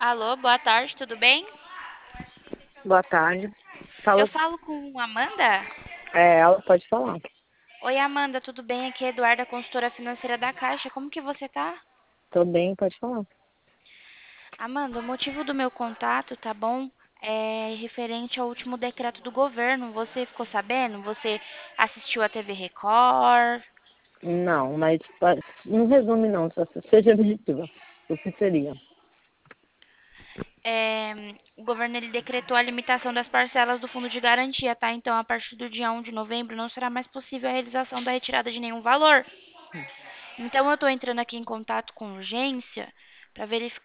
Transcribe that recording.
Alô, boa tarde, tudo bem? Boa tarde. Eu Fala, falo com Amanda? ela pode falar. Oi, Amanda, tudo bem? Aqui é Eduarda, consultora financeira da Caixa. Como que você tá? Tô bem, pode falar. Amanda, o motivo do meu contato, tá bom? É referente ao último decreto do governo. Você ficou sabendo? Você assistiu a TV Record? Não, mas não resume não, só seja objetiva. O que seria? O governo ele decretou a limitação das parcelas do fundo de garantia, tá? Então, a partir do dia 1 de novembro, não será mais possível a realização da retirada de nenhum valor. Então, eu estou entrando aqui em contato com urgência para verificar